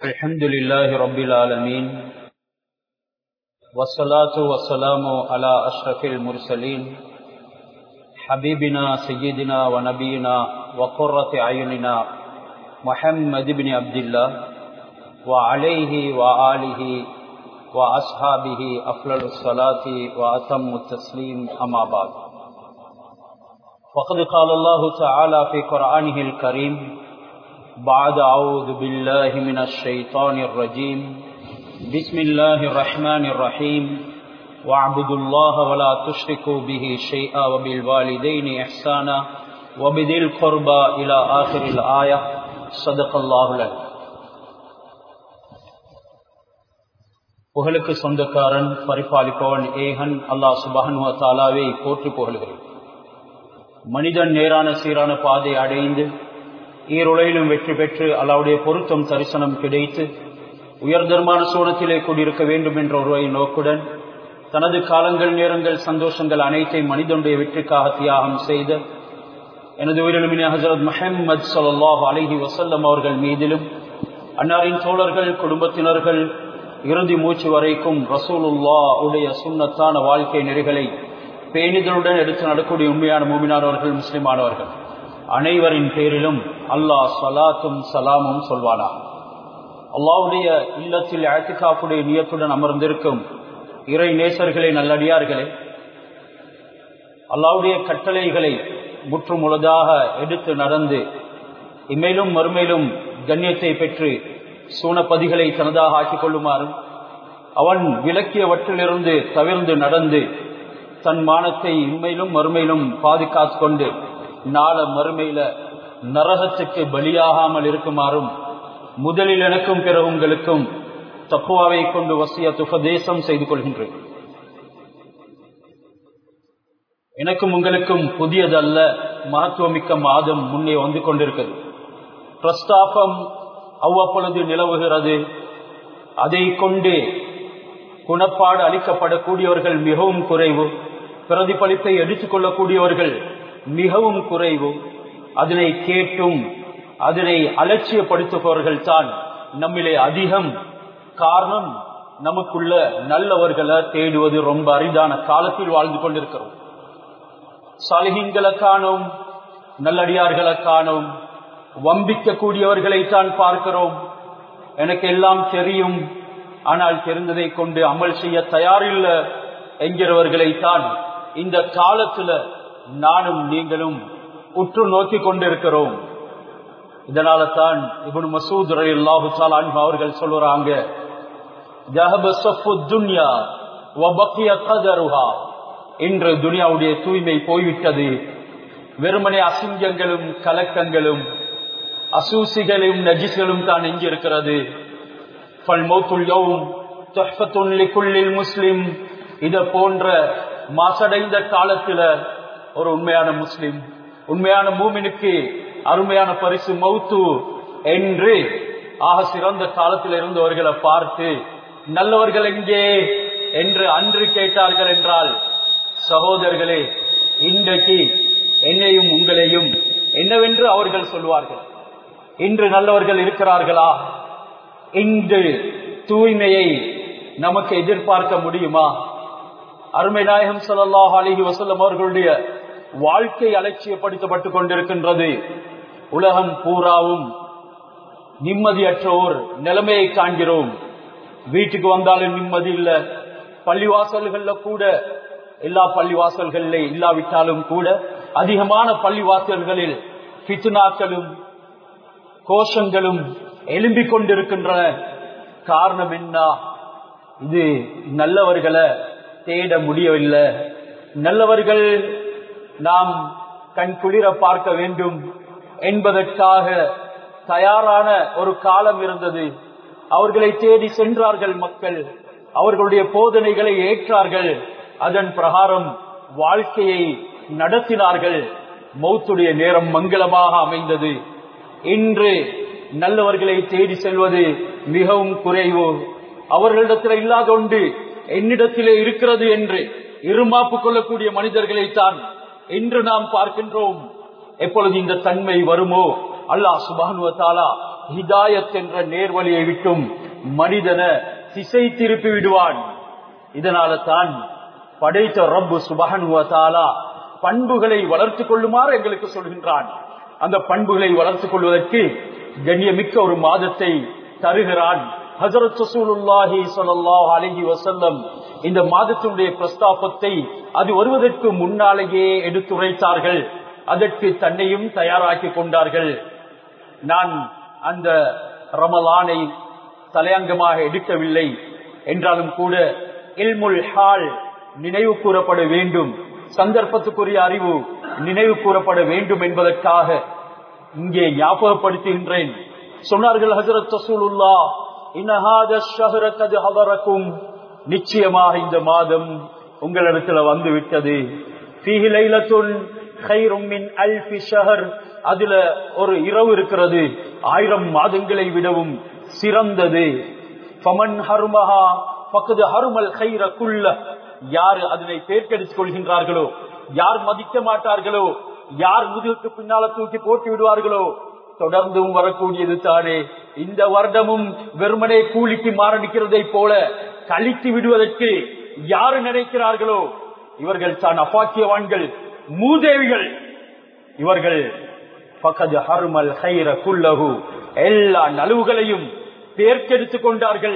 الحمد لله رب العالمين والصلاة والسلام على أشرف المرسلين حبيبنا سيدنا ونبينا وقرة أعيننا محمد بن عبد الله وعليه وآله وأصحابه أفضل الصلاة وأتم التسليم أما بعد فقد قال الله تعالى في قرآنه الكريم بعد أعوذ بالله من الشيطان الرجيم بسم الله الرحمن الرحيم واعبدوا الله ولا تشركوا به شيئا وبالوالدين إحسانا وبذي القربى إلى آخر الآية صدق الله العظيم. புகழுக்கு சொந்தக்காரன் பரிபாலிப்பவன் ஏகன் அல்லாஹ் சுப்ஹானஹு வ தஆலாவை போற்றி புகழுகிறேன். மனிதன் நேரான சீரான பாதை அடைந்து ஈருலகிலும் வெற்றி பெற்று அல்லாஹ்வுடைய பொருத்தம் தரிசனம் கிடைத்து உயர்தரமான சோனத்திலே கூடியிருக்க வேண்டும் என்ற ஒருவரை நோக்குடன் தனது காலங்கள் நேரங்கள் சந்தோஷங்கள் அனைத்தையும் மனிதனுடைய வெற்றிக்காக தியாகம் செய்த எனது உயிரிழமின ஹஜ்ரத் முஹம்மது ஸல்லல்லாஹு அலைஹி வஸல்லம் அவர்கள் மீதிலும் அன்னாரின் தோழர்கள் குடும்பத்தினர்கள் இறுதி மூச்சு வரைக்கும் ரசூலுல்லாஹ் உடைய சுன்னத்தான வாழ்க்கை நெறிகளை பேணிதலுடன் எடுத்து நடக்கூடிய உண்மையான மூமினானவர்கள் முஸ்லிமானவர்கள் அனைவரின் பேரிலும் அல்லாஹ் ஸலாத்தும் சலாமும் சொல்வானா. அல்லாஹ்வுடைய இல்லத்தில் இஅ்திகாஃபுடைய நியத்துடன் அமர்ந்திருக்கும் இறை நேசர்களே, நல்லடியார்களே, அல்லாஹ்வுடைய கட்டளைகளை முற்றுமுழுதாக எடுத்து நடந்து இம்மையிலும் மறுமையிலும் கண்ணியத்தை பெற்று சூனப்பதிகளை தனதாக ஆக்கிக் கொள்ளுமாறும் அவன் விலக்கியவற்றிலிருந்து தவிர்ந்து நடந்து தன் மானத்தை இம்மையிலும் மறுமையிலும் பாதுகாத்து கொண்டு நாள மறுமையில நரகத்துக்கு பலியாகாமல் இருக்குமாறும் முதலில் எனக்கும் பிற உங்களுக்கும் தக்வாவை கொண்டு வசியத் உபதேசம் செய்து கொள்கின்றேன். எனக்கும் உங்களுக்கும் புதியதல்ல, மகத்துவமிக்க மாதம் முன்னே வந்து கொண்டிருக்கிறது. பிரஸ்தாபம் அவ்வப்பொழுது நிலவுகிறது. அதை கொண்டு குணப்பாடு அளிக்கப்படக்கூடியவர்கள் மிகவும் குறைவு, பிரதிபலிப்பை எடுத்துக் கொள்ளக்கூடியவர்கள் மிகவும் குறைவு. அதனை கேட்டும் அதனை அலட்சியப்படுத்துபவர்கள் தான் நம்மிலே அதிகம். காரணம், நமக்குள்ள நல்லவர்களை தேடுவது ரொம்ப அரிதான காலத்தில் வாழ்ந்து கொண்டிருக்கிறோம். சாலிஹீன்களை காணோம், நல்லடியார்களை காணோம், வம்பிக்க கூடியவர்களைத்தான் பார்க்கிறோம். எனக்கு எல்லாம் தெரியும், ஆனால் தெரிந்ததை கொண்டு அமல் செய்ய தயாரில்லை என்கிறவர்களைத்தான் இந்த காலத்துல நானும் நீங்களும் உற்று நோக்கி கொண்டிருக்கிறோம். இதனால தான் இப்னு மஸ்ஊத் ரலியல்லாஹு தஆலா அன்ஹு அவர்கள் சொல்றாங்க, ஜஹப ஸஃபு துன்யா வ பக்கிய கதருஹா. இன்று துனியாவுடைய தூய்மை போய்விட்டது. வெறுமனே அசிங்கங்களும் கலக்கங்களும் அசூசிகளும் நஜிஸ்களும் தான் எஞ்சி இருக்கிறது. ஃபல் மௌத்துல் யௌம் துஹ்ஃபத்துன் லிகுல்லில் முஸ்லிம். இத போன்ற மாசடைந்த காலத்துல ஒரு உண்மையான முஸ்லிம், உண்மையான மூமினுக்கு அருமையான பரிசு மௌத்து என்று ஆக சிறந்த காலத்தில் இருந்தவர்களை பார்த்து நல்லவர்கள் எங்கே என்று அன்று கேட்டார்கள் என்றால், சகோதரர்களே, இன்றைக்கு என்னையும் உங்களையும் என்னவென்று அவர்கள் சொல்வார்கள். இன்று நல்லவர்கள் இருக்கிறார்களா? இன்று தூய்மையை நமக்கு எதிர்பார்க்க முடியுமா? அருமை நாயகம் ஸல்லல்லாஹு அலைஹி வஸல்லம் அவர்களுடைய வாழ்க்கை அலட்சியப்படுத்தப்பட்டுக் கொண்டிருக்கின்றது. உலகம் பூராவும் நிம்மதியற்ற ஓர் நிலைமையை காண்கிறோம். வீட்டுக்கு வந்தாலும் நிம்மதி இல்லை. பள்ளிவாசல்கள்ல கூட, எல்லா பள்ளிவாசல்கள்ல இல்லாவிட்டாலும் கூட அதிகமான பள்ளிவாசல்களில் ஃபித்னாக்களும் கோஷங்களும் எழும்பிக் கொண்டிருக்கின்றன. காரணம் என்ன? இது நல்லவர்களை தேட முடியவில்லை. நல்லவர்கள் நாம் கண் குளிர பார்க்க வேண்டும் என்பதற்காக தயாரான ஒரு காலம் இருந்தது. அவர்களை தேடி சென்றார்கள் மக்கள், அவர்களுடைய போதனைகளை ஏற்றார்கள், அதன் பிரகாரம் வாழ்க்கையை நடத்தினார்கள். மௌத்துடைய நேரம் மங்களமாக அமைந்தது. இன்று நல்லவர்களை தேடி செல்வது மிகவும் குறைவு. அவர்களிடத்தில் இல்லாத ஒன்று என்னிடத்திலே இருக்கிறது என்று இருமாப்பு கொள்ளக்கூடிய மனிதர்களைத்தான் இன்று நாம் பார்க்கின்றோம். எப்பொழுது இந்த தன்மை வருமோ அல்லாஹ் சுப்ஹானஹு வ தஆலா ஹிதாயத் என்ற நேர்வழியை விட்டும் மனிதனை திசை திருப்பி விடுவான். இதனால தான் படைத்த ரப்பு சுப்ஹானஹு வ தஆலா பண்புகளை வளர்த்துக் கொள்ளுமாறு எங்களுக்கு சொல்கின்றான். அந்த பண்புகளை வளர்த்துக் கொள்வதற்கு கண்ணியமிக்க ஒரு மாதத்தை தருகிறான். ஹஜ்ரத் ரசூலுல்லாஹி ஸல்லல்லாஹு அலைஹி வஸல்லம் இந்த மாதத்தினுடைய பிரஸ்தாபத்தை அது வருவதற்கு முன்னாலேயே எடுத்துரைத்தார்கள். அதற்கு தன்னையும் தயாராக்கி கொண்டார்கள். நான் அந்த ரமலானை தலையங்கமாக எடுக்கவில்லை என்றாலும் கூட இல்முல் ஹால் நினைவு கூறப்பட வேண்டும், சந்தர்ப்பத்துக்குரிய அறிவு நினைவு கூறப்பட வேண்டும் என்பதற்காக இங்கே ஞாபகப்படுத்துகின்றேன். சொன்னார்கள் ஹஜ்ரத் ரசூலுல்லாஹ், இன்ன ஹாதா ஷஹ்ர கத் ஹதரக்கும், நிச்சயமாக இந்த மாதம் உங்களிடத்தில் வந்து விட்டது. ஃபீஹி லைலத்துன் கைரும் மின் அல்ஃபி ஷஹர், அதுல ஒரு இரவு இருக்கிறது 1000 மாதங்களை விடவும் சிறந்தது. ஃபமன் ஹர்மஹா ஃபக்து ஹர்மல் கைர குல்ல, யார் அதனை தேர்ந்தெடுத்துக் கொள்கின்றார்களோ, யார் மதிக்க மாட்டார்களோ, யார் முதுகுக்கு பின்னால தூக்கி போட்டு விடுவார்களோ, தொடர்ந்தும் வரக்கூடியது தானே. இந்த வருடமும் வெறுமனே கூலிக்கு மாரடிக்கிறதை போல கழித்து விடுவதற்கு யாரு நினைக்கிறார்களோ இவர்கள் தான் அபாக்கியவான்கள், மூதேவிகள். இவர்கள் ஃபக்து ஹர்மல் கைர குல்லஹு, எல்லா நலவுகளையும் தேர்ந்தெடுத்துக் கொண்டார்கள்.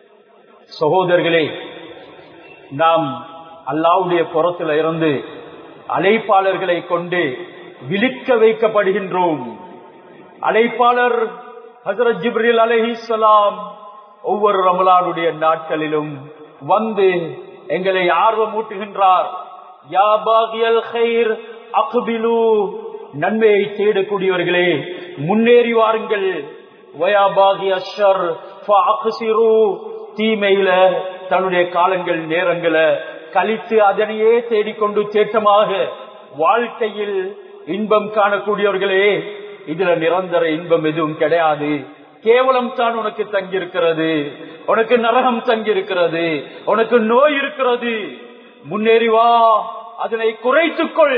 சகோதரர்களே, நாம் அல்லாஹ்வுடைய புறத்தில் இருந்து அழைப்பாளர்களை கொண்டு விழிக்க வைக்கப்படுகின்றோம். அழைப்பாளர் ஹஜ்ரத் ஜிப்ரீல் அலைஹிஸ்ஸலாம் ஒவ்வொரு ரமலானுடைய நாட்களிலும் வந்து எங்களை ஆர்வமூட்டுகின்றார். யா பாகியல் கைர் அக்பிலு, நன்மையை தேடக்கூடியவர்களே முன்னேறி வாருங்கள். வயா பாகிய ஷர் ஃபஅக்ஸிரு, தீமையில தன்னுடைய காலங்கள் நேரங்களை கழித்து அதனையே தேடிக்கொண்டு சேற்றமாக வாழ்க்கையில் இன்பம் காணக்கூடியவர்களே, இதுல நிரந்தர இன்பம் எதுவும் கிடையாது. கேவலம் தான் உனக்கு தங்கியிருக்கிறது, உனக்கு நரகம் தங்கியிருக்கிறது, உனக்கு நோய் இருக்கிறது. முன்னேறி வா, அதனை குறைத்துக்கொள்.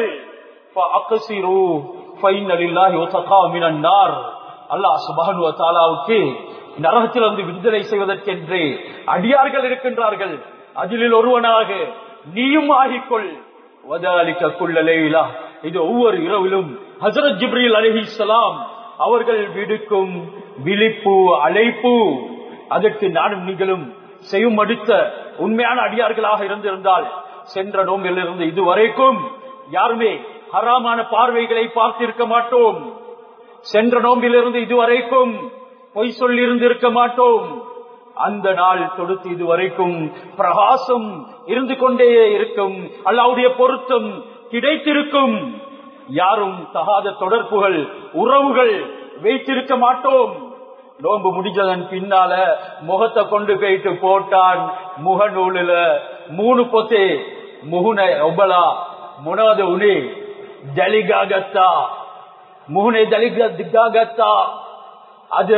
அல்லாஹ் சுப்ஹானஹு வ தஆலாவுக்கு நரகத்திலிருந்து விடுதலை செய்வதற்கென்று அடியார்கள் இருக்கின்றார்கள். அதில் ஒருவனாக நீயும் ஆகிக்கொள். வதாலிக குல்ல லைலா, இது ஒவ்வொரு இரவிலும் ஹஜ்ரத் ஜிப்ரீல் அலைஹிஸ்ஸலாம் அவர்கள் விடுக்கும் விழிப்பு அழைப்பு. அதற்கு நானும் நீங்களும் செய்யும் அடுத்த உண்மையான அடியார்களாக இருந்திருந்தால் சென்ற நோம்பிலிருந்து இதுவரைக்கும் யாருமே ஹராமான பார்வைகளை பார்த்திருக்க மாட்டோம். சென்ற நோம்பிலிருந்து இதுவரைக்கும் பொய் சொல்லி இருந்திருக்க மாட்டோம். அந்த நாள் தொடுத்து இதுவரைக்கும் பிரகாசம் இருந்து கொண்டே இருக்கும், அல்லாஹ்வுடைய பொருத்தம் கிடைத்திருக்கும். யாரும் தகாத தொடர்புகள் உறவுகள் வைத்திருக்க மாட்டோம். நோன்பு முடிஞ்சதன் பின்னால முகத்தை கொண்டு போயிட்டு போட்டான் முகநூலில் 3 பொத்தே முகுனை ஒபலா முனாத உனே ஜலிகாகத்தா முகுனை ஜலிகாகத்தா, அது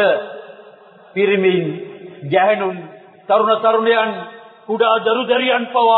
පිරිමින් ගැහණුන් තරුණ තරුණයන් කුඩා දරුදරියන් පවා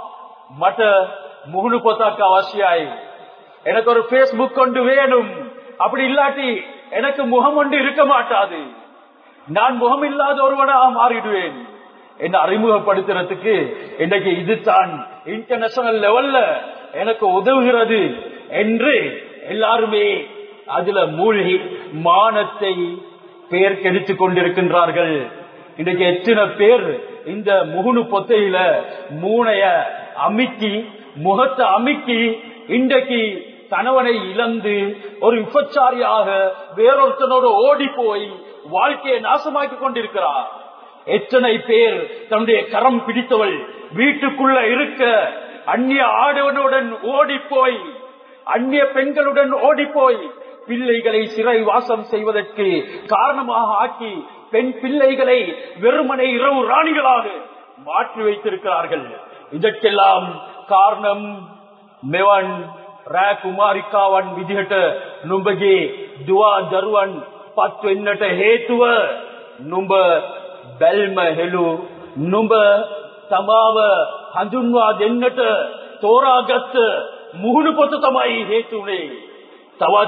මට මුහුණු පොතක් අවශ්‍යයි. எனக்கு ஒரு Facebook கொண்டு வேணும். அப்படி இல்லாட்டி எனக்கு முகம் ஒன்று இருக்க மாட்டாது. நான் முகம் இல்லாத ஒருவனாக மாறிடுவேன். என்ன அறிமுகப்படுத்துறதுக்கு இன்னைக்கு இதுதான் இன்டர்நேஷனல் லெவல்ல எனக்கு உதவுகிறது என்று எல்லாருமே அதுல மூழ்கி மானத்தை பேர் கெடுத்துக் கொண்டிருக்கின்றார்கள். இன்றைக்கு எத்தனை பேர் இந்த முகுனு பொத்தையில மூனைய அமிக்கி முகத்தை அமிக்கி இன்றைக்கு கணவனை இழந்து ஒரு விபச்சாரியாக வேறொருத்தனோடு ஓடி போய் வாழ்க்கையை நாசமாக்கி கொண்டிருக்கிறார். எத்தனை பேர் தன்னுடைய கரம் பிடித்தவள் வீட்டுக்குள்ள இருக்க அந்நிய ஆடவனுடன் ஓடி போய் அந்நிய பெண்களுடன் ஓடி போய் பிள்ளைகளை சிறை வாசம் செய்வதற்கு காரணமாக ஆக்கி பெண் பிள்ளைகளை வெறுமனை இரவு ராணிகளாக மாற்றி வைத்திருக்கிறார்கள். இதற்கெல்லாம் காரணம் මෙවන් රෑ කුමාරිකාවන් විදිහට නුඹගේ දුවා දරුවන් පත් වෙන්නට හේතුව නුඹ බැල්ම හෙළු නුඹ තමාව හඳුන්වා දෙන්නට තෝරාගත් මුහුණු පොත තමයි හේතුනේ. තවත්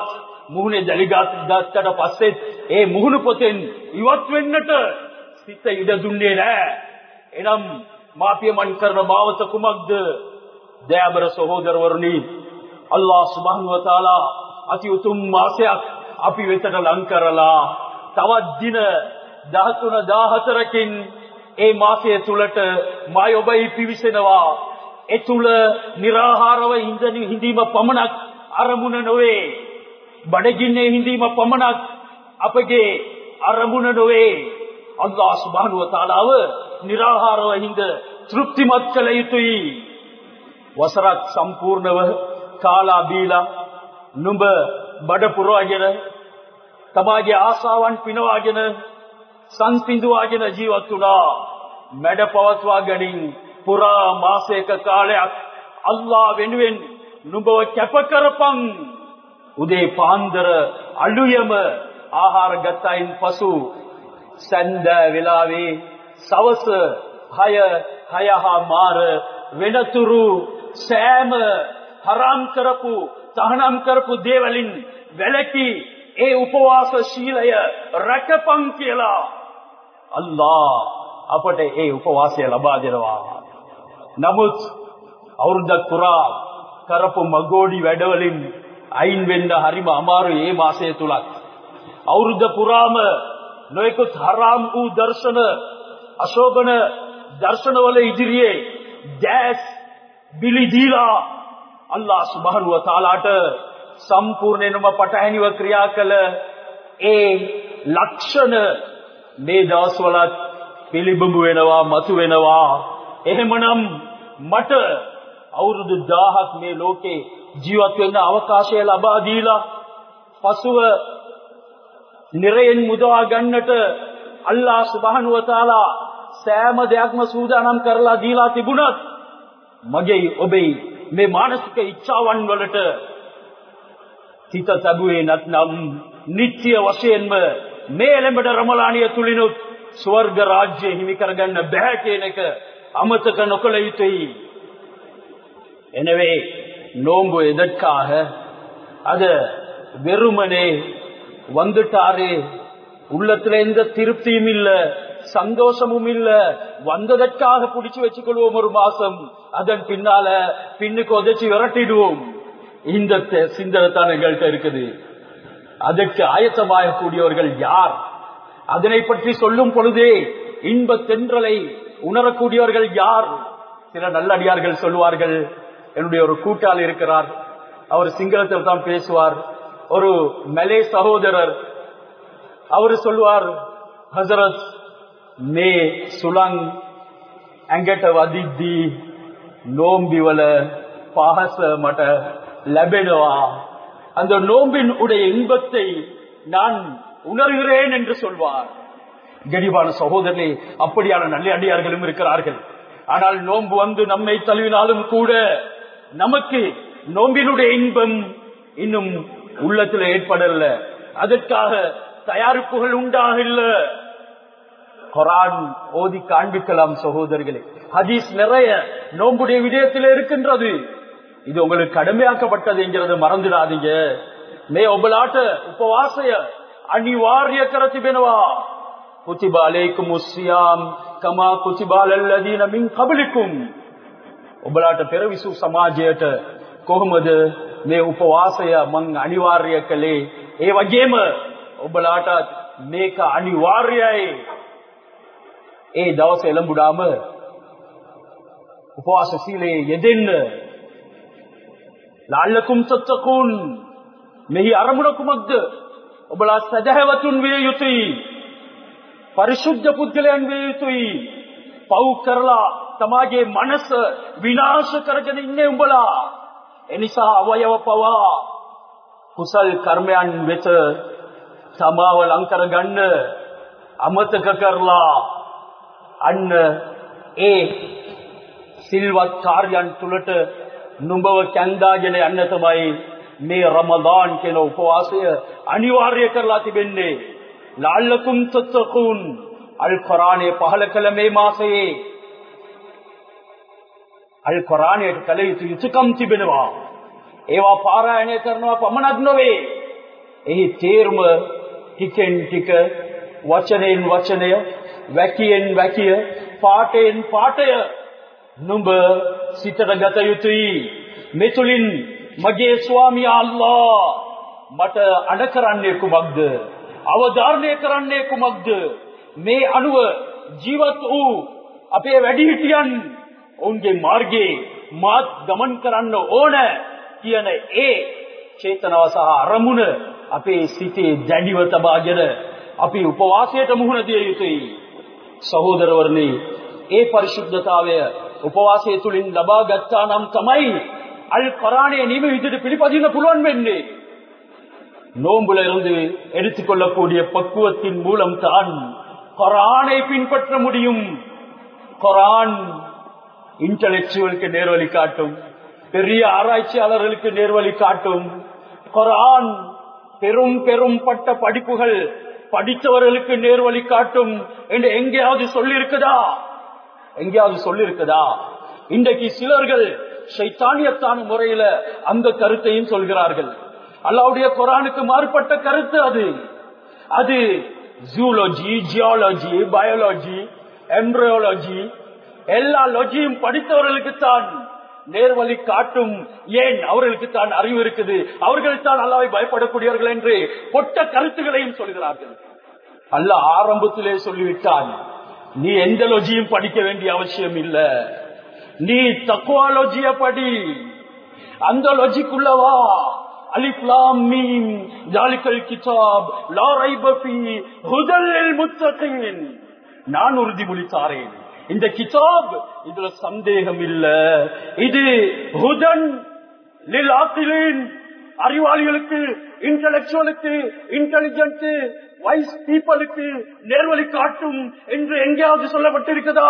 මුහුණේ දැලිගත්තට පස්සෙත් ඒ මුහුණු පොතෙන් ඉවත් වෙන්නට සිත ඉඩ දුන්නේ නැහැ. එනම් මාපියමන් කරන මාවත කුමක්ද? දයාබර සහෝදරවරුනි, අල්ලාහ් සුබ්හානහු වතාලා අති උතුම් මාසයක් අපි වෙතට ලං කරලා තවත් දින 13 14කින් ඒ මාසය තුලට මාය ඔබයි පිවිසෙනවා. ඒ තුල निराහාරව හිඳීම පමණක් අරමුණ නොවේ. බඩගින්නේ හිඳීම පමණක් අපගේ අරමුණ නොවේ. අල්ලාහ් සුබ්හානහු වතාලාව निराහාරව හිඳ තෘප්තිමත් කළ යුතුයි. වසරක් සම්පූර්ණව කාලා බීලා නුඹ බඩ පුරවාගෙන තමාගේ ආසාවන් පිනවාගෙන සංසිඳුවාගෙන ජීවත් වුණා. මැඩ පවත්වා ගනින් පුරා මාසයක කාලයක් අල්ලාහ් වෙනුවෙන් නුඹව කැප කරපන්. උදේ පාන්දර අලුයම ආහාර ගතයින් පසු සඳ වේලාවේ සවස 6:30 වෙනතුරු සෑම හරාම් කරපු තහනම් කරපු දේවලින් වැළකී ඒ උපවාස ශීලය රැකපන් කියලා අල්ලාහ් අපට ඒ උපවාසය ලබා දෙනවා. නමුත් අවුරුද්දක් පුරා කරපු මගෝඩි වැඩවලින් අයින් වෙන්න හරිම අමාරුයි. මේ මාසය තුලත් අවුරුද්ද පුරාම නොයෙකුත් හරාම් වූ දර්ශන අශෝභන දර්ශනවල ඉදිරියේ දැස් බිලි දීලා අල්ලාහ් සුබ්හානහු වතාලාට සම්පූර්ණයෙන්ම පටහැනිව ක්‍රියා කළ ඒ ලක්ෂණ මේ දවස්වලත් පිළිබිඹු වෙනවා, මතු වෙනවා. එහෙමනම් මට අවුරුදු 1000ක් මේ ලෝකේ ජීවත් වෙන්න අවකාශය ලබා දීලා පසුව නිරයෙන් මුදවා ගන්නට අල්ලාහ් සුබ්හානහු වතාලා සෑම දෙයක්ම සූදානම් කරලා දීලා තිබුණත් මගේ ඔබේ මේ මානසික ඉච්ඡාවන් වලට හිත තබුවේ නැත්නම් නිත්‍ය වශයෙන්ම මේ එළඹෙන රමලානිය තුලිනුත් ස්වර්ග රාජ්‍ය හිමි කරගන්න බෑ කියන එක අමතක නොකළ යුතුයි. எனவே நோன்பு எதற்காக? அது வெறுமனே வந்துட்டாரே, உள்ளத்துல எந்த திருப்தியும் இல்ல, சந்தோஷமும் இல்ல, வந்ததற்காக பிடிச்சு வச்சுக்கொள்வோம் ஒரு மாசம், அதன் பின்னால பின்னுக்கு உதச்சி விரட்டிடுவோம். இந்த சிந்தனை தான் எங்கள்கிட்ட இருக்குது. அதற்கு ஆயத்தமாக கூடியவர்கள் யார்? அதனை பற்றி சொல்லும் பொழுதே இன்ப தென்றலை உணரக்கூடியவர்கள் யார்? சில நல்லடியார்கள் சொல்வார்கள். என்னுடைய ஒரு கூட்டாளி இருக்கிறார், அவர் சிங்களத்தில் தான் பேசுவார். ஒரு மலே சகோதரர், அவர் சொல்வார், ஹசரத் மே சுலங் ඇඟට වදිද්දී நோம்பிவல பாச மට லැබෙනවා. அந்த நோம்பின் உடைய இன்பத்தை நான் உணர்கிறேன் என்று சொல்வார். கனிவான சகோதரர்களே, அப்படியான நல்ல அடியார்களும் இருக்கிறார்கள். ஆனால் நோன்பு வந்து நம்மை தழுவினாலும் கூட நமக்கு நோம்பினுடைய இன்பம் இன்னும் உள்ளத்தில் ஏற்படல. அதற்காக தயாரிப்புகள் உண்டாகல. குர்ஆன் ஓதி காண்பிக்கலாம் சகோதரர்களே. ஹதீஸ் நிறைய நோம்புடைய விடயத்தில் இருக்கின்றது. இது உங்களுக்கு கடமையாக்கப்பட்டது என்கிறது மறந்துடாதீங்க. மே ඔබලාට උපවාසය අනිවාර්ය කර තිබෙනවා. කුතිබ අලයිකුමුස් සියාම් කමා කුතිබ අලල් ලදීන මින් ක්බලිකුම්. ඔබලාට පෙරවිසු සමාජයට කොහොමද මේ උපවාසය මං අනිවාර්ය කළේ, ඒ වගේම ඔබලාට මේක අනිවාර්යයි. ඒ දවස එළඹුඩාම උපවාස සීලයේ යෙදෙන්න. ලාල්ලකුම් තත්තකුන්. මෙහි අරමුණ කුමක්ද? ඔබලා සදහවතුන් විය යුතුයි, පරිශුද්ධ පුද්ගලයන් විය යුතුයි. පව් කරලා තමාගේ මනස විනාශ කරගෙන ඉන්නේ උඹලා. එනිසා අවයව පවා කුසල් කර්මයන් වෙත සමාව ලං කරගන්න අමතක කරලා අන්න ඒ සිල්වත් කාර්යයන් තුලට නුඹව කැඳාගෙන යන්න තමයි මේ රමදාන් කියන උපවාසය අනිවාර්ය කරලා තිබෙන්නේ. ලාල්ලකුම් තත්තකුන්. අල් කුර්ආනයේ පහල කළ මේ මාසයේ අල් කුර්ආනයේ කළ යුතු යුතුකම් තිබෙනවා. ඒවා පාරායණය කරනවා පමණක් නොවේ, එහි තේරුම ටිකෙන් ටික වචනයෙන් වචනය වැකියෙන් වැකිය පාඨයෙන් පාඨය නුඹ සිතට ගත යුතුයි. මෙතුලින් මගේ ස්වාමියා අල්ලා මට අඩ කරන්නේ කුමක්ද? අවධාරණය කරන්නේ කුමක්ද? මේ අනුව ජීවත් වූ අපේ වැඩිහිටියන් ඔවුන්ගේ මාර්ගයේ මාත් ගමන් කරන්න ඕන කියන ඒ චේතනාව සහ අරමුණ අපේ සිතේ දැඩිව තබාගෙන අපි උපවාසයට මුහුණ දිය යුතුයි. සහෝදරවරුනි, ඒ පරිශුද්ධතාවය උපවාසය තුලින් ලබා ගත්තා නම් තමයි අල් குர்ஆனை නිම විදිහට පිළිපදින්න පුළුවන් වෙන්නේ. நோம்புல இருந்து எடுத்துக்கொள்ளக்கூடிய பக்குவத்தின் மூலம் தான் குர்ஆனை பின்பற்ற முடியும். குர்ஆன் இன்டெலெக்சுவலுக்கு நேர்வழி காட்டும், பெரிய ஆராய்ச்சியாளர்களுக்கு நேர்வழி காட்டும். குர்ஆன் பெரும் பெரும் பட்ட படிப்புகள் படித்தவர்களுக்கு நேர்வழி காட்டும் என்று எங்கேயாவது சொல்லியிருக்குதா? எங்கேயாவது சொல்லியிருக்குதா? இன்றைக்கு சிலர்கள் ஷைத்தானியத்தான முறையில அந்த கருத்தையும் சொல்கிறார்கள். அல்லாஹ்வுடைய குர்ஆனுக்கு மாறுபட்ட கருத்து அது. அது ஜூலஜி, ஜியாலஜி, பயாலஜி, எம்ப்ரியாலஜி எல்லா லாஜியும் படித்தவர்களுக்கு தான் நேர்வழி காட்டும். ஏன்? அவர்களுக்கு தான் அறிவு இருக்குது, அவர்கள் தான் அல்லாஹ்வை பயப்படக்கூடியவர்கள் என்று பொட்ட கருத்துக்களையும் சொல்கிறார்கள். அல்லாஹ் ஆரம்பத்திலே சொல்லிவிட்டான், நீ எந்த லாஜியும் படிக்க வேண்டிய அவசியம் இல்ல, நீ தக்வா லாஜிய படி, அந்த லாஜிக்குள்ளவா. அலிஃப் லாம் மீம் ஜாலிகல் கிதாப் லா ரைப ஃபீஹி ஹுதல் லில் முத்தகீன். நான் உறுதிமொழி தாரேன், இந்த கிதாப் இதுல சந்தேகம் இல்ல, இது ஹுதன் லில் ஆகிலீன், அறிவாளிகளுக்கு, இன்டெலெக்சுவலுக்கு, இன்டெலிஜென்ட் வைஸ் பீப்பிளுக்கு நேர்வழி காட்டும் என்று எங்கேயாவது சொல்லப்பட்டிருக்குதா?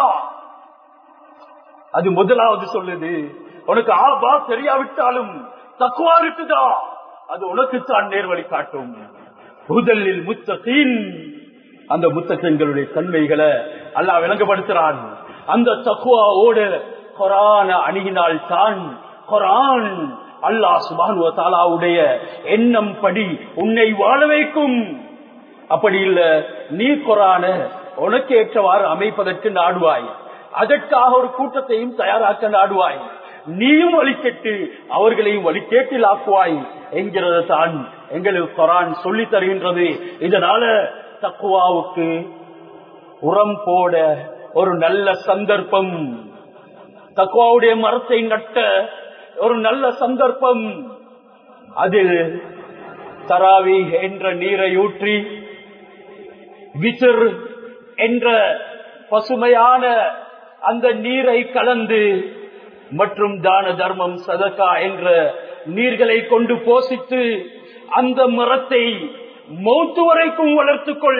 அது முதலாவது சொல்லுது. உனக்கு ஆபா தெரியாவிட்டாலும் தக்வா இருக்குதா? அது உனக்குத்தான் நேர்வழி காட்டும். ஹுதல்லில் முத்தகீன், அந்த முத்தகீன்களுடைய தன்மைகளை அல்லாஹ் விளங்கப்படுத்துறான். அந்த தக்வாவோட குர்ஆன அணுகினால் தான் குர்ஆன் அல்லாஹ் சுப்ஹானஹு வ தஆலாவுடைய எண்ணம் படி உன்னை வாழ வைக்கும். அப்படி இல்ல, நீ குர்ஆன உனக்கு ஏற்றவாறு அமைப்பதற்கு நாடுவாய், அதற்காக ஒரு கூட்டத்தையும் தயாராக்க நாடுவாய், நீயும் வழிகேட்டு அவர்களையும் வழிகேட்டில் ஆக்குவாய் என்கிறது தான் எங்களுக்கு குர்ஆன் சொல்லி தருகின்றது. இதனால தக்வாவுக்கு உரம் போட ஒரு நல்ல சந்தர்ப்பம், தக்வாவுடைய மரத்தை நட்ட ஒரு நல்ல சந்தர்ப்பம். அதில் தராவீஹ் என்ற நீரை ஊற்றி, வித்ர் என்ற பசுமையான அந்த நீரை கலந்து, மற்றும் தான தர்மம் சதகா என்ற நீர்களை கொண்டு போஷித்து அந்த மரத்தை மௌத்து வரைக்கும் வளர்த்துக்கொள்.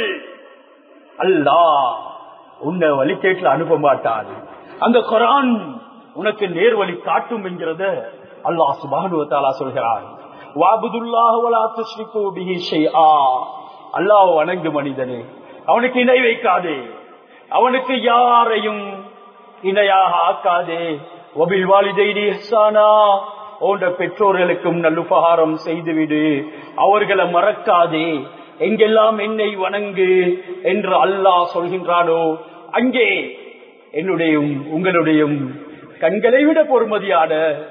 அல்லாஹ் உன்னை வழிகேட்டில் அனுப்ப மாட்டான். அந்த குர்ஆன் உனக்கு நேர்வழி காட்டும் என்கிறத அல்லாஹ் சுப்ஹானஹு வ தஆலா சொல்கிறான். வஅபுதுல்லாஹ வலா துஷ்ரிகு பிஹி ஷைஆ. அல்லாஹ் வணங்கு மனிதனே, அவனுக்கு இணை வைக்காதே, அவனுக்கு யாரையும் இணையாக ஆக்காதே. வபில் வாலிதைனி இஹ்சானா, உன்னுடைய பெற்றோர்களுக்கும் நல்லுபகாரம் செய்துவிடு, அவர்களை மறக்காதே. எங்கெல்லாம் என்னை வணங்கு என்று அல்லாஹ் சொல்கின்றானோ அங்கே என்னுடையும் உங்களுடையும் கண்களை விட பொறுமதியான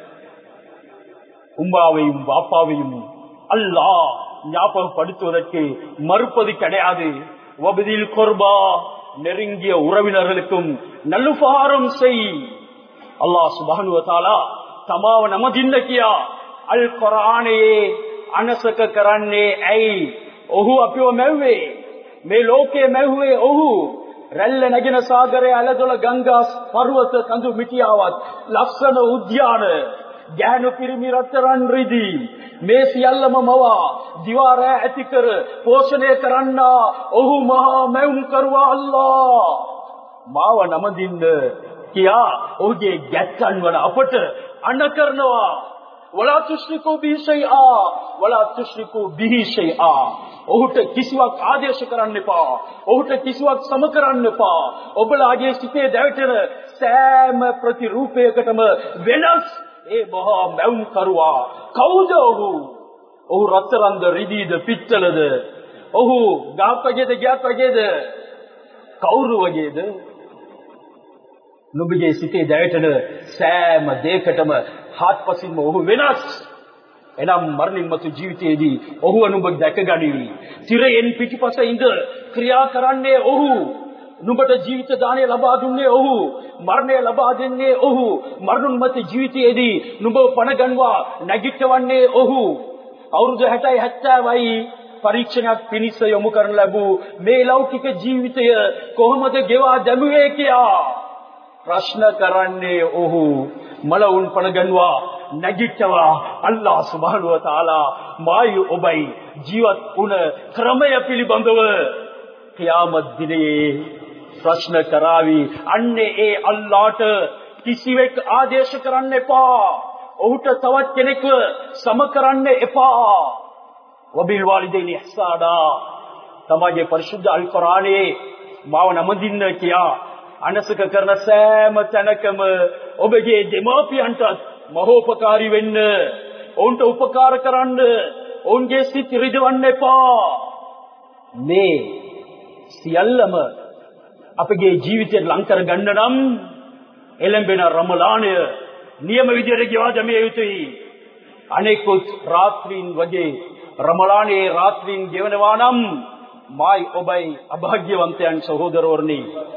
உம்மாவையும் பாப்பாவையும் அல்லாஹ் ஞாபகப்படுத்துவதற்கு மறுப்பது கிடையாது. வபதில் குர்பா, நெருங்கிய உறவினர்களுக்கும் நல்லுபகாரம் செய். अल्लाह सुब्हानहु व तआला तमाम नमदिन किया अल कुराने अनसक करने ऐ ओहु अप्यो मेवे मे लोके मेहुए ओहु रल्ल नगिन सागरे अलदुल गंगा पर्वत कंदु मिटियावत लक्षण उद्यान ज्ञान पिरिमि रतरन रिदी मे सियल्लम मवा दीवार ऐतिकर पोषणे करन्ना ओहु महा मेम करवा अल्लाह माव नमदिन किया ओगे गैतन वला अपट अन करनवा वला तुश्रिकु बिही शैआ वला तुश्रिकु बिही शैआ ओहुट किसिවක් ආදේශ කරන්න එපා ओहुट කිසිවක් සම කරන්න එපා ඔබලාගේ සිතේ දැවටෙන සෑම ප්‍රතිරූපයකටම වෙනස් ඒ මහා මෞම් කරුවා කවුද ඔහු ඔහු රත්තරන්ද රිදීද පිත්තලද ඔහු ගහක් වගේද ගයක් වගේද කවුරු වගේද නුඹගේ සිතේ දැවටෙන සෑම දෙයකටම හාත්පසින්ම ඔහු වෙනස්. එනම් මරණින් මතු ජීවිතයේදී ඔහුව නුඹ දැකගනිවි. තිරයෙන් පිටිපස ඉඳ ක්‍රියා කරන්නේ ඔහු. නුඹට ජීවිත දාණය ලබා දුන්නේ ඔහු. මරණය ලබා දෙන්නේ ඔහු. මරණුන් මත ජීවිතයේදී නුඹ පණ ගන්වා නැගිටවන්නේ ඔහු. අවුරුදු 60යි 70යි පරීක්ෂණයක් පිණිස යොමු කරන ලැබූ මේ ලෞකික ජීවිතය කොහොමද ගෙවා දැමුවේ කියා ප්‍රශ්න කරන්නේ ඔහු. මලවුන් පණ ගන්වා නැගිටවා අල්ලාහ් සුබ්හානහු වතාලා මායි ඔබයි ජීවත් වුණ ක්‍රමය පිළිබඳව ඛියාමත් දිනේ ප්‍රශ්න කරાવી. අන්නේ ඒ අල්ලාහට කිසිවෙක් ආදේශ කරන්න එපා. ඔහුට තවත් කෙනෙක්ව සම කරන්න එපා. වබිල් වාලිදයිනි ඉහ්සානා. තමගේ පරිශුද්ධ අල් කුර්ආනයේ මාව නමදින්න කියා අනසක කරන සෑම තැනකම ඔබගේ දෙමාපියන්ට මහෝපකාරී වෙන්න, ඔවුන්ට උපකාර කරන්න, ඔවුන්ගේ සිත් රිදවන්න එපා. මේ සියල්ලම අපගේ ජීවිතයට ලං කර ගන්න නම් එළඹෙන රමලානය නියම විදියට ගෙවා දැමිය යුතුයි. අනෙකුත් රාත්‍රීන් වගේ රමලානයේ රාත්‍රීන් ගෙවනවා නම් මායි ඔබයි අභාග්‍යවන්තයන් සහෝදරවරුනි.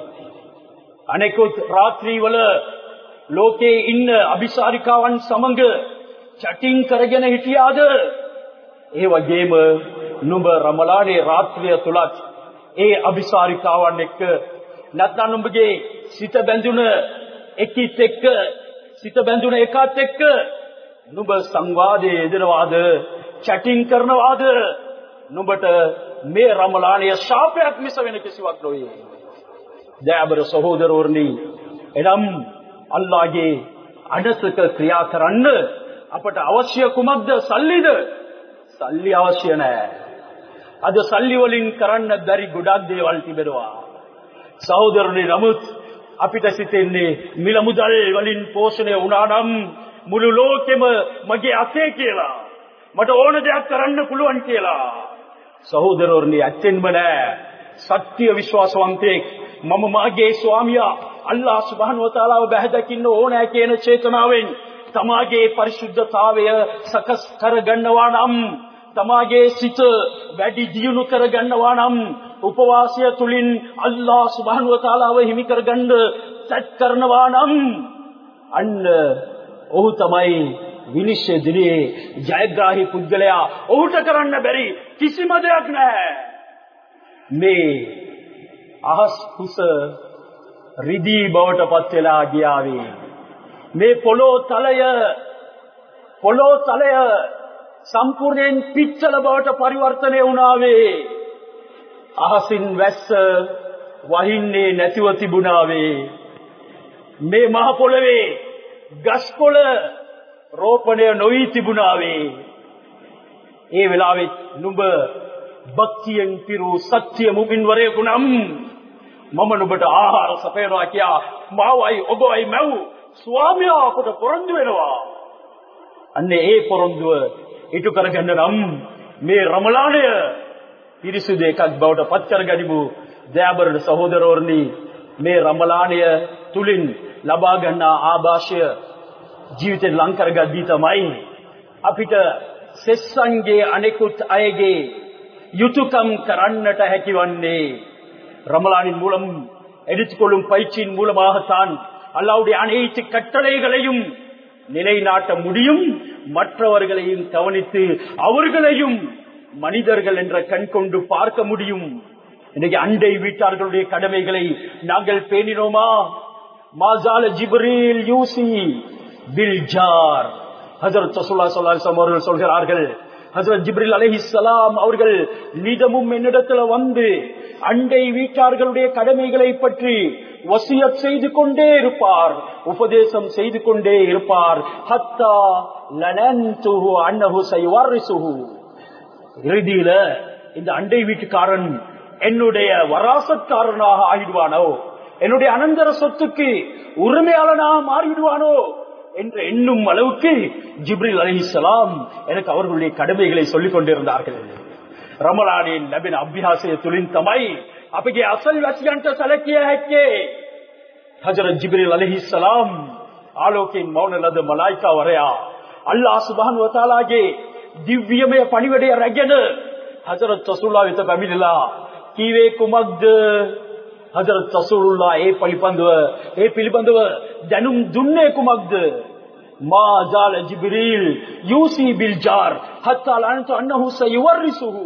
අනෙකුත් රාත්‍රීවල ලෝකේ ඉන්න අபிසාරිකාවන් සමග චැටින් කරගෙන හිටියාද? ඒ වගේම නුඹ රමලානයේ රාත්‍රිය තුලත් ඒ අபிසාරිකාවන් එක්ක නැත්නම් නුඹගේ සිත බැඳුන එකිට එක්ක සිත බැඳුන එකත් එක්ක නුඹ සංවාදයේ යෙදෙනවාද? චැටින් කරනවාද? නුඹට මේ රමලානයේ ශාපයක් මිස වෙන කිසිවක් නොවේ. දයාබර සහෝදරවරුනි, එනම් අල්ලාහගේ අඩසක ක්‍රියා කරන්න අපට අවශ්‍ය කුමක්ද? සල්ලිද? සල්ලි අවශ්‍ය නැහැ. අද සල්ලි වලින් කරන්න බැරි ගොඩක් දේවල් තිබෙනවා. සහෝදරනි, නමුත් අපිට සිතෙන්නේ මිල මුදල් වලින් පෝෂණය වුණා නම් මුළු ලෝකෙම මගේ අතේ කියලා, මට ඕන දෙයක් කරන්න පුළුවන් කියලා. සහෝදරවරුනි, ඇත්තෙන්ම නෑ. සත්‍ය විශ්වාසවන්තයෙක් මම මාගේ ස්වාමියා අල්ලාහ් සුබ්හානහු වතාලාව බැහැ දකින්න ඕනෑ කියන චේතනාවෙන් තමාගේ පරිශුද්ධතාවය සකස් කර ගන්නවා නම්, තමාගේ සිත වැඩි දියුණු කර ගන්නවා නම්, උපවාසය තුලින් අල්ලාහ් සුබ්හානහු වතාලාව හිමි කරගන්න සැත් කරනවා නම්, අන්න ඔහු තමයි විනිශ්චය දිනේ ජයග්‍රාහී පුද්ගලයා. ඔහුට කරන්න බැරි කිසිම දෙයක් නැහැ. මේ අහස් කුස රිදී බවට පත් වෙලා ගියාවේ. මේ පොළොව තලය සම්පූර්ණයෙන් පිච්චල බවට පරිවර්තනය වුණාවේ. අහසින් වැස්ස වහින්නේ නැතිව තිබුණාවේ. මේ මහ පොළවේ ගස්කොළ රෝපණය නොවි තිබුණාවේ. ඒ වෙලාවෙත් නුඹ භක්තියෙන් පිරු සත්‍ය මුමින්වරයෙකු නම් මම නුඹට ආහාර සපයනවා කියා මාවයි ඔබවයි මැව් ස්වාමියා අපට පොරොන්දු වෙනවා. අන්නේ ඒ පොරොන්දුව ඉටු කරගන්න නම් මේ රමලානය පිරිසුදු එකක් බවට පත් කරගනිමු. දයාබර සහෝදරවරුනි, මේ රමලානය තුලින් ලබා ගන්නා ආభాෂය ජීවිතේ ලං කරගද්දී තමයි අපිට සෙස්සන්ගේ අනෙකුත් අයගේ யுතුகம் කරන්නට හැකිවන්නේ. ரமலானின் மூலம் எடுத்துக்கொள்ளும் பயிற்சியின் மூலமாகத்தான் அல்லாஹ்வுடைய அனைத்து கட்டளைகளையும் நிலைநாட்ட முடியும். மற்றவர்களையும் கவனித்து அவர்களையும் மனிதர்கள் என்ற கண் கொண்டு பார்க்க முடியும். இன்னைக்கு அண்டை வீட்டார்களுடைய கடமைகளை நாங்கள் பேணினோமா? மாசால ஜிப்ரீல் யூசி பில் ஜார். ஹஜ்ரத் ரசூலுல்லாஹி ஸல்லல்லாஹு அலைஹி வஸல்லம் அவர்கள் சொல்கிறார்கள், ஹஜ்ரத் ஜிப்ரீல் அலைஹிஸ்ஸலாம் அவர்கள் நிதமும் என்னிடத்தில் வந்து அண்டை வீட்டார்களுடைய கடமைகளை பற்றி வசியத் செய்து கொண்டே இருப்பார், உபதேசம் செய்து கொண்டே இருப்பார். ஹத்தா லனன்துஹு அன்னஹு சைவரிசுஹு. இறுதியில இந்த அண்டை வீட்டுக்காரன் என்னுடைய வராசத்காரனாக ஆகிடுவானோ, என்னுடைய அனந்தர சொத்துக்கு உரிமையாளனாக மாறிவிடுவானோ என்று எண்ணும் அளவுக்கு ஜிப்ரீல் அலைஹிஸ்ஸலாம் எனக்கு அவர்களுடைய கடமைகளை சொல்லிக் கொண்டிருந்தார்கள். ரமலானின் நபின் அபியாசය තුලින් තමයි අපගේ අසල් වැසියන්ට සැලකිය හැක්කේ. හජරත් ජිබ්‍රීල් අලයිහිස්සලාම් ආලෝකයෙන් මවන ලද මලායිකාවරයා අල්ලාහ් සුබ්හානහු වතාලාගේ දිව්‍යමය පණිවිඩය රැගෙන හජරත් රසූලුල්ලාහ වෙත පැමිණලා කීවේ කුමක්ද? හජරත් රසූලුල්ලාහ ඒ පිළිබඳව දැනුම් දුන්නේ කුමක්ද? මා ජාල ජිබ්‍රීල් යූසී බිල් ජාර් හත්තා ලනත අන්නහු සයවරිසුහු.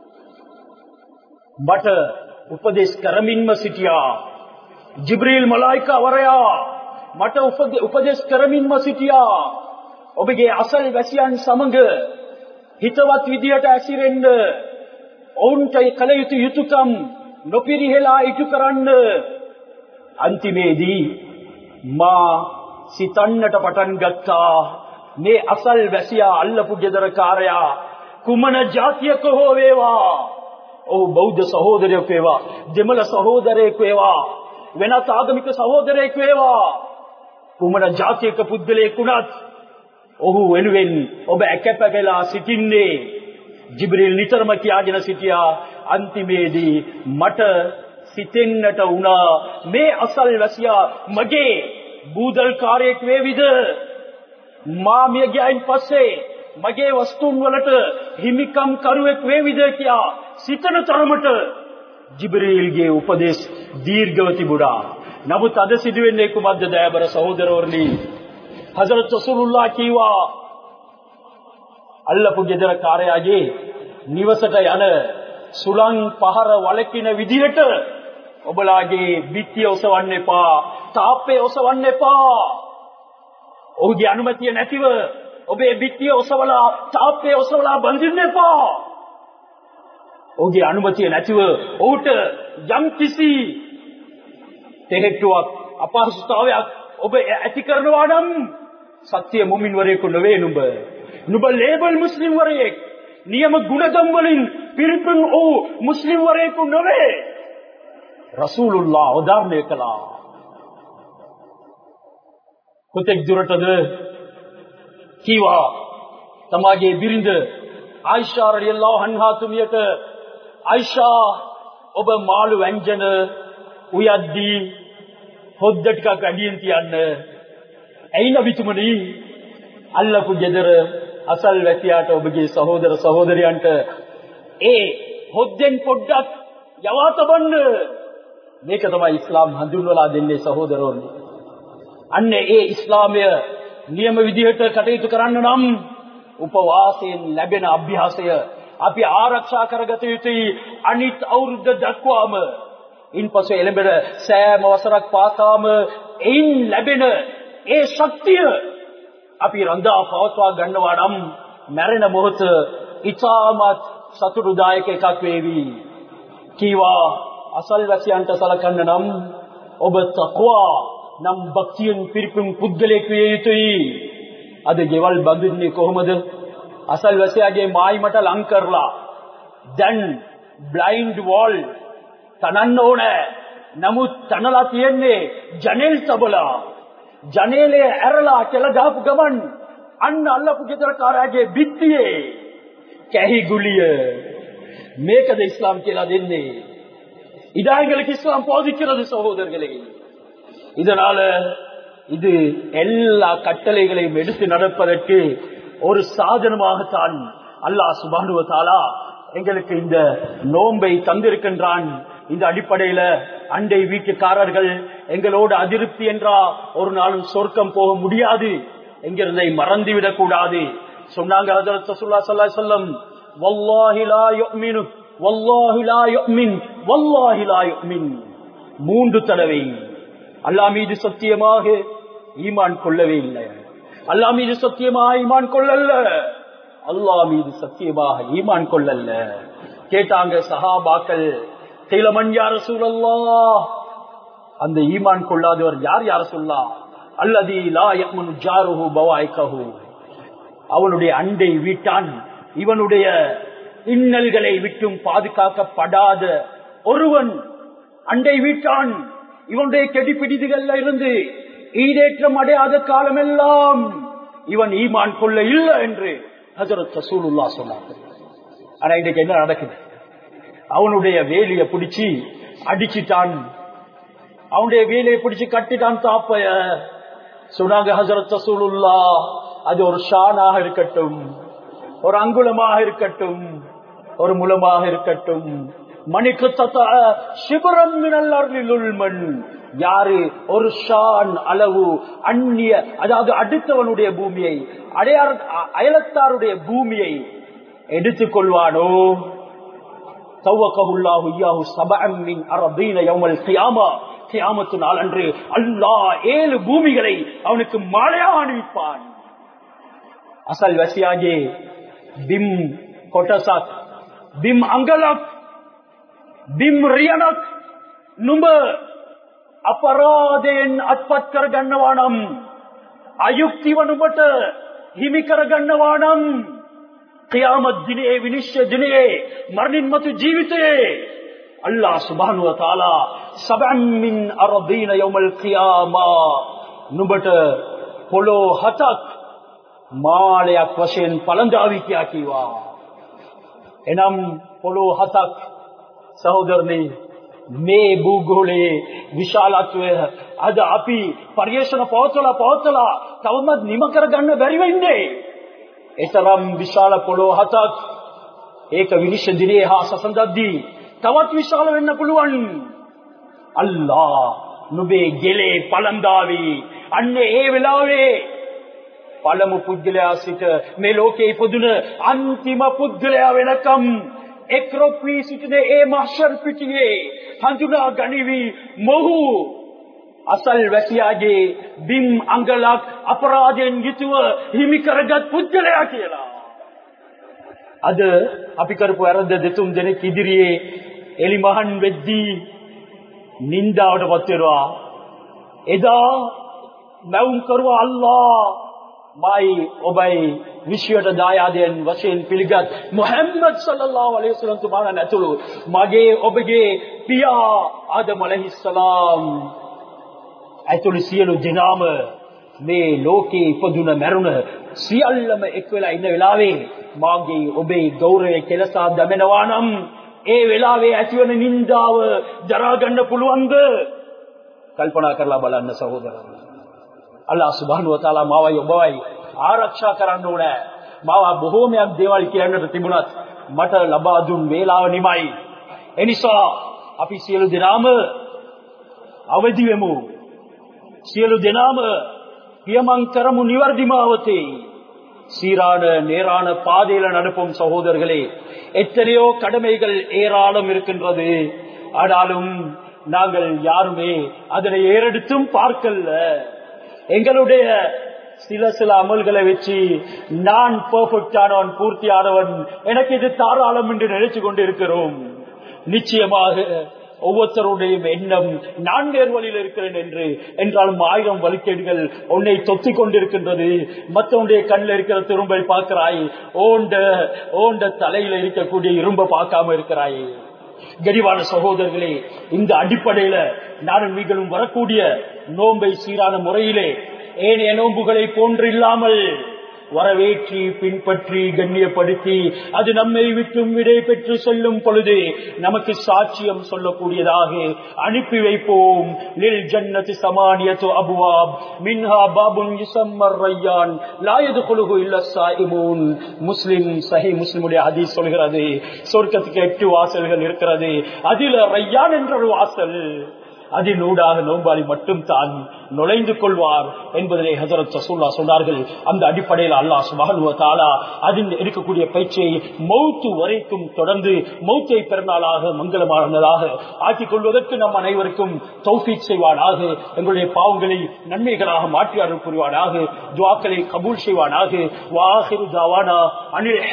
මට උපදේශ කරමින්ම සිටියා ජිබ්‍රීල් මලායිකාවරයා මට උපදේශ කරමින්ම සිටියා ඔබගේ අසල් වැසියන් සමග හිතවත් විදියට ඇසිරෙන්න, ඔවුන්ට කල යුතු යුතුයකම් නොපිරිහෙලා ඉටු කරන්න. අන්තිමේදී මා සිතන්නට පටන් ගත්තා මේ අසල් වැසියා අල්ලපු ගෙදරකාරයා කුමන ජාතියක හෝ වේවා, ඔහු බෞද්ධ සහෝදරයෙක් වේවා, දෙමළ සහෝදරයෙක් වේවා, වෙනත් ආගමික සහෝදරයෙක් වේවා, කුමන ජාතියක පුද්ගලයෙක් වුණත් ඔහු වෙනුවෙන් ඔබ ඇකැපෙලා සිටින්නේ. ජිබ්‍රීල් නිතරම කියාගෙන සිටියා අන්තිමේදී මට සිතෙන්නට වුණා මේ අසල් වැසියා මගේ බූදල්කාරයෙක් වේවිද, මා මිය ගියයින් පස්සේ මගේ වස්තුන් වලට හිමිකම් කරුවෙක් වේවිද කියා සිතන තරමට ජිබ්‍රීල්ගේ උපදේශ දීර්ඝව තිබුණා. නමුත් අද සිදුවෙන්නේ කුමක්ද දයාබර සහෝදරවරුනි? හසරත් රසූලුල්ලාහ කීවා අල්ලපු ගෙදර කාර්යයේ නිවසට යන සුලං පහර වලකින විදිහට ඔබලාගේ බිත්තිය ඔසවන්න එපා, තාප්පේ ඔසවන්න එපා. ඔහුගේ අනුමැතිය නැතිව ඔබේ බිත්තිය ඔසවලා තාප්පේ ඔසවලා බඳින්න එපා. ඔහුගේ අනුමැතිය නැතිව ඔහුට යම් කිසි තෙහෙට්ටුවක් අපහසුතාවයක් ඔබ ඇති කරනවා නම් සත්‍ය මුමින් වරයෙකු නොවේ නුඹ. නුඹ ලේබල් මුස්ලිම් වරයෙක්, නියම ගුණධම් වලින් පිරිපුන් වූ මුස්ලිම් වරයෙකු නොවේ. රසූලුල්ලාහ උදාහරණය කළා. කොතෙක් දුරටද කීවා තමාගේ බිරිඳ ආයිෂා රලියල්ලාහු අන්හා තුමියට, ආයිෂා ඔබ මාළු ව්‍යංජන උයද්දී හොද්ද ටිකක් අඩියෙන් තියන්න. ඇයි නබිතුමනි අල්ලපු ගෙදර අසල් වැසියාට ඔබගේ සහෝදර සහෝදරයන්ට ඒ හොද්දෙන් පොඩ්ඩක් යවා තබන්න. මේක තමයි ඉස්ලාම් හඳුන්වලා දෙන්නේ සහෝදරවරුනි. අන්න ඒ ඉස්ලාමය නියම විදිහට කටයුතු කරන්න නම් උපවාසයෙන් ලැබෙන අභ්‍යාසය අපි ආරක්ෂා කරගත යුතුයි අනිත් අවුරුද්ද දක්වාම. ඉන්පසු එළඹෙන සෑම වසරක් පාසාම එයින් ලැබෙන ඒ ශක්තිය අපි රඳා පවත්වා ගන්නවා නම් මරණ මොහොත ඉතාමත් සතුටුදායක එකක් වේවි. කීවා අසල් වැසියන්ට සලකන්න නම් ඔබ තක්වා නම් භක්තියෙන් පිරිපුන් පුද්ගලයෙක් විය යුතුයි. අද ගෙවල් බඳින්නේ කොහොමද? අසල් වැසියාගේ මායිමට ලං කරලා. දැන් බ්ලයින්ඩ් වෝල් තනන්න ඕනේ. නමුත් තනලා තියෙන්නේ ජනෙල් තබලා. ජනේලේ ඇරලා කියලා ගහපු ගමන් අන්න අල්ලපු ගෙදරකාරයාගේ බිත්තියේ කැහි ගුලිය. මේකද இஸ்லாம் කියලා දෙන්නේ. இதாங்களுக்கு இஸ்லாம் போதிக்கிறது சகோதரர்களே. இதனால இது எல்லா கட்டளைகளையும் எடுத்து நடப்பதற்கு ஒரு சாதனமாகத்தான் அல்லாஹ் சுப்ஹானஹு வ தஆலா எங்களுக்கு இந்த நோன்பை தந்திருக்கின்றான். இந்த அடிப்படையில அண்டை வீட்டுக்காரர்கள் எங்களோடு அதிருப்தி என்றா ஒரு நாளும் சொர்க்கம் போக முடியாது என்கிறதை மறந்துவிடக் கூடாது. சொன்னாங்க ஹஜ்ரத் ரசூலுல்லாஹ் ஸல்லல்லாஹு அலைஹி வஸல்லம், வல்லாஹி லா யுமினு வல்லாஹி லா யுமின் வல்லாஹி லா யுமின். 3 தடவை அல்லாஹ் மீது சத்தியமாக ஈமான் கொள்ளவே இல்லை. அல்லாஹ் மீது சத்தியமாக ஈமான் கொள்ளல்ல. அல்லாஹ் மீது சத்தியமாக ஈமான் கொள்ளல்ல. கேட்டாங்க சஹாபாக்கள், கைலமன் யா ரசூலல்லாஹ், அந்த ஈமான் கொள்ளாதவர் யார் யா ரசூலுல்லாஹ்? அல்லதி லா யமனு ஜாருஹு பவாய்கஹு, அவனுடைய அண்டை வீட்டான் இவனுடைய இன்னல்களை விட்டும் பாதுகாக்கப்படாத ஒருவன். அண்டை வீட்டான் இவனுடைய கெடிபிடிதுகள்ல இருந்து ஈடேற்றம் அடையாத காலமெல்லாம் இவன் ஈமான் கொள்ள இல்லை என்று ஹஜ்ரத் ரசூலுல்லாஹ் சொன்னார்கள். ஆனா இன்னைக்கு என்ன நடக்குது? அவனுடைய வேலையை பிடிச்சி அடிச்சிட்டான், அவனுடைய வேலையை பிடிச்சி கட்டிட்டான் தாப்பைய. சொன்னாங்க ஹஜ்ரத் ரசூலுல்லாஹ், அது ஒரு ஷானாக இருக்கட்டும், ஒரு அங்குலமாக இருக்கட்டும், ஒரு முலமாக இருக்கட்டும், மணிக்கு சிபரம் மினல் அர்லில் மண், யாரு ஒரு ஷான் அளவு அந்நிய, அதாவது அடுத்தவனுடைய பூமியை, அயலத்தாருடைய பூமியை எடுத்துக் கொள்வானோ தவக்கஹுல்லாஹு இய்யாஹு சபஅம் மின் அர்தீன யௌமல் கியாமா, கியாமத்து நாள் அன்று அல்லாஹ் 7 பூமிகளை அவனுக்கு மாலையாக அணிவிப்பான். அசல் வசியாகி பிம் கொட்டசாக், பிம் அங்கலக், பிம் ரியனக், නුඹ අපරාධයෙන් අත්පත් කර ගන්නවා නම්, අයුක්තිව නුඹට හිමි කර ගන්නවා නම්, क़ියාමත් දිනේ, විනිශ්චය දිනේ, මරණින් මතු ජීවිතයේ අල්ලාහ් සුබ්හානහු වතාලා සබ්අන් මින් අර්දීන යෞමල් ඛියාමා, නුඹට පොළොව 7ක් මාලයක් වශයෙන් පළඳාවි කියා කිව්වා. එනම් පොළොව 7ක් සහෝදරනි, මේ භූගෝලයේ විශාලත්වය අද අපි පරිේශන පවත්වලා තවමත් නිම කරගන්න බැරි වෙන්නේ. ඒතරම් විශාල පොළොව 7ක් ඒක විනිශ්චය දිනේ හා සසඳද්දී තවත් විශාල වෙන්න පුළුවන්. අල්ලාහ් නුඹේ ගෙලේ පළඳාවි. අන්න ඒ වෙලාවේ පළමු පුද්ගලයා සිට මේ ලෝකේ ඉපදුන අන්තිම පුද්ගලයා වෙනකම් එක්රොක් වී සිටින ඒ මහෂර් පිටියේ හඳුනා ගනිවි මොහු අසල් වැසියාගේ බිම් අඟලක් අපරාධයෙන් යුතුව හිමි කරගත් පුද්ගලයා කියලා. අද අපි කරපු වැරද්ද දෙතුන් දෙනෙක් ඉදිරියේ එලිමහන් වෙද්දී නින්දාවට පත් වෙනවා. එදා මවුම් කරුවා අල්ලාහ් මයි ඔබයි විශ්වයට දායාදයන් වශයෙන් පිළිගත් මුහම්මද් සල්ලල්ලාහු අලයිහි වසල්ලම් තුමාණන් ඇතුළු මගේ ඔබගේ පියා ආදම් අලයිහිස්සලාම් ඇතුළු සියලු දෙනාම මේ ලෝකේ ඉපදුන මැරුණ සියල්ලම එක් වෙලා ඉන්න වෙලාවේ මාගේ ඔබේ ගෞරවය කෙලසා දමනවා නම් ඒ වෙලාවේ ඇතිවන නින්දාව දරා ගන්න පුළුවන්ද? කල්පනා කරලා බලන්න සහෝදරයන්. අල්ලාහ් සුබ්හානහු වතාලා මාවයි ඔබවයි ආරක්ෂා කරන්න ඕනේ. මාවා බොහෝමයක් දේවල් කියන්නට තිබුණත් මට ලබා දුන් වේලාව නිමයි. එනිසා අපි සියලු දෙනාම අවදි වෙමු. සියලු දෙනාම පියමන් කරමු නිවර්දි මාවතේ. சீரான நேரான பாதையில நடப்போம் சகோதரர்களே. எத்தனையோ கடமைகள் ஏராளம் இருக்கின்றது. ஆனாலும் நாங்கள் யாருமே அதனை ஏறெடுத்தும் பார்க்கல. எங்களுடைய சில அமல்களை வச்சு நான் பெர்ஃபெக்டானவன், பூர்த்தியானவன், எனக்கு இது தாராளம் என்று நினைச்சு கொண்டிருக்கிறோம். நிச்சயமாக ஒவ்வொருத்தருடைய எண்ணம் நான் நேர்வழியில் இருக்கிறேன் என்றாலும் 1000 வழிகேடுகள் உன்னை தொத்திக் கொண்டிருக்கின்றது. மற்றவனுடைய கண்ணில் இருக்கிற திரும்பை பார்க்கிறாய், ஓண்ட தலையில இருக்கக்கூடிய இரும்பை பார்க்காம இருக்கிறாய். கனிவான சகோதரர்களே, இந்த அடிப்படையில நானும் நீங்களும் வரக்கூடிய நோன்பை சீரான முறையிலே ஏனைய நோன்புகளை போன்று இல்லாமல் வரவேற்றி பின்பற்றி கண்ணியப்படுத்தி அது நம்மை விட்டும் விடை பெற்று செல்லும் பொழுது நமக்கு சாட்சியம் சொல்லக்கூடியதாக அனுப்பி வைப்போம். லில் ஜன்னதி சமானியத்து அபுவாப் மின்ஹா பாபுன் யுஸம்மர் ரய்யான் லா யதுகுலுஹு இல்லா ஸாயிமூன். முஸ்லிம் சஹீஹ் முஸ்லிமுடைய ஹதீஸ் சொல்கிறது, சொர்க்கத்துக்கு 8 வாசல்கள் இருக்கிறது. அதில் ரய்யான் என்ற ஒரு வாசல், அதிலூடாக நோம்பாளி மட்டும் தான் நுழைந்து கொள்வார் என்பதை ஹஜரத் ரசூலுல்லாஹ் சொன்னார்கள். அந்த அடிப்படையில் அல்லாஹ் சுப்ஹானஹு வ தஆலா அதில் இருக்கக்கூடிய பயிற்சியை மௌத்து வரைக்கும் தொடர்ந்து மௌத்தை பெருநாளாக மங்களமானதாக ஆக்கிக் கொள்வதற்கு நம் அனைவருக்கும் தௌஃபீக் செய்வானாக. எங்களுடைய பாவங்களை நன்மைகளாக மாற்றி அருள் புரிவானாக. துஆக்களை கபூல் செய்வானாக. வ ஆகிரு தஅவானா அனில்